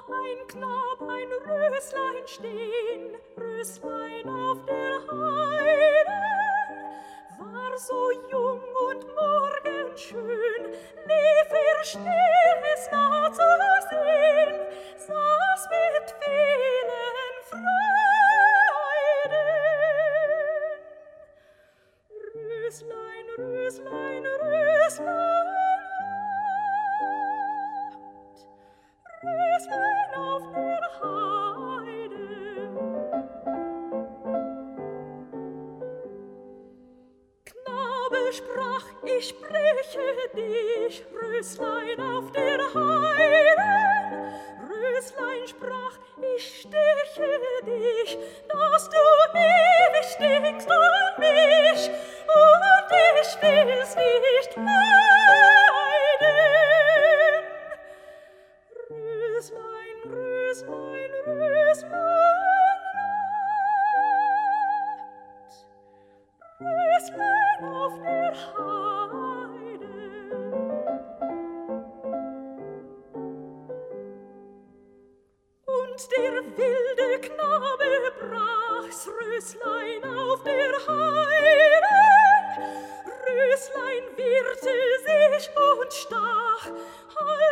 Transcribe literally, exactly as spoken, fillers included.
ein Knab, ein Röslein stehn, Röslein auf der Heide, war so jung und morgenschön, lief er still, es nah zu sehn, saß mit vielen Freuden. Röslein, Röslein, Röslein, Röslein auf der Heide. Knabe sprach, ich spreche dich, Röslein auf der Heide. Röslein sprach, ich steche dich, dass du ewig stinkst an mich, und ich will's nicht leiden. Röslein, Röslein, Röslein, Röslein auf der Heide. Und der wilde Knabe brach's Röslein auf der Heide. Röslein wehrte sich und stach,